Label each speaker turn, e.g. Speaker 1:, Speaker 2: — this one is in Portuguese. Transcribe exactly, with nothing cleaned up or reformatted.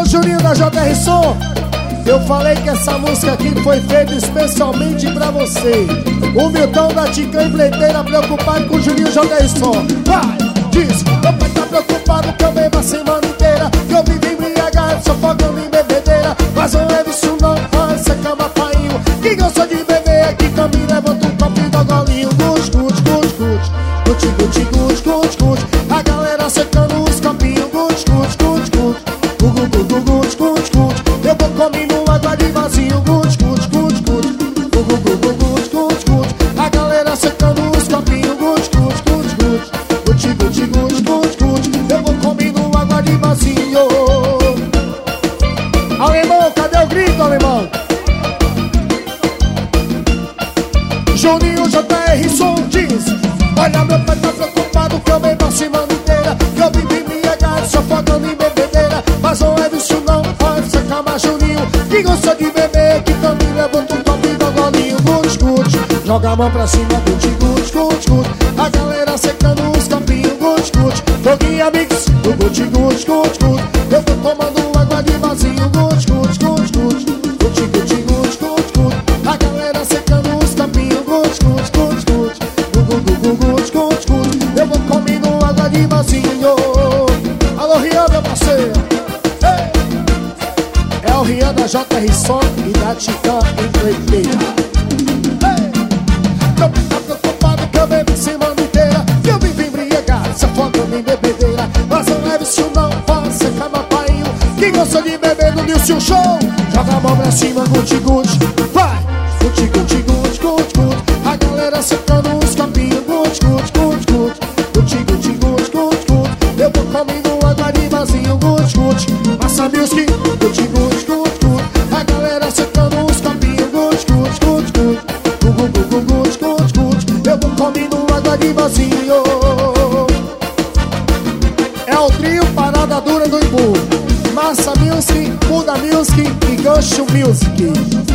Speaker 1: Juninho da J R Som, eu falei que essa música aqui foi feita especialmente pra você. O Milton da Tica Empleiteira preocupado com o Juninho J R Som. Vai, diz, meu pai tá preocupado que eu bebo a semana inteira, que eu vivo embriagado, só fogando em bebedeira. Mas eu levo isso não, olha essa cama painho. Quem gosta de beber aqui também levanta um copo e dá golinho. Guts, guts, guts, guts, guts, guts, guts, guts, guts. A galera secando os copinhos. Guts, guts, guts, guts, guts, guts, guts, guts, guts. Eu vou comendo água de vazio. Guts, guts, guts, guts, guts, guts, guts, guts, guts. A galera secando os copinhos. Guts, guts, guts, guts, guts, guts, guts, guts, guts. Eu vou comendo água de vazio. Alemão, cadê o grito, alemão? Juninho J R Som diz: olha, meu pai tá preocupado que eu bebo a semana inteira, que eu vivo embriagado, só fogando em bebedeira. Mas não é isso não, olha essa calma, Juninho. Quem gosta de beber, que também levanta um copo e dá golinho. Guts, guts, joga a mão pra cima. Guts, guts, guts, guts. A galera secando os copinhos. Guts, guts, foguinha mix. Guts, guts, guts, guts. Eu tô tomando água de vazio. Guts, guts, guts, guts. Guts, guts, guts, guts, guts. A galera secando os copinhos. Guts, guts, guts, guts. Guts, guts, guts. Eu vou comendo água de vazio. Alô, Rian, meu parceiro. Hey! É o Rian da J R Som e da Tica Empleiteira. Hey! Meu pai tá preocupado que eu bebo a semana inteira, que eu vivo embriagado, só fogando em bebedeira. Mas não leve isso não, faça cama painho. Quem gosta de beber no Nilson Show, joga a mão pra cima. Guts, guts, vai. Guts, guts, guts, guts, guts. A galera secando os copinhos. Guts, guts, guts, guts. Guts, guts, guts, guts, guts. Eu vou comendo água de vazio. Guts, guts, massa music. Guts, guts, guts, guts. A galera secando os copinhos. Guts, guts, guts, guts. Guts, guts, guts, guts. Eu vou comendo água de vazio. É o trio Parada Dura do Imbu. Massa Music, Muda Music e Gancho Music.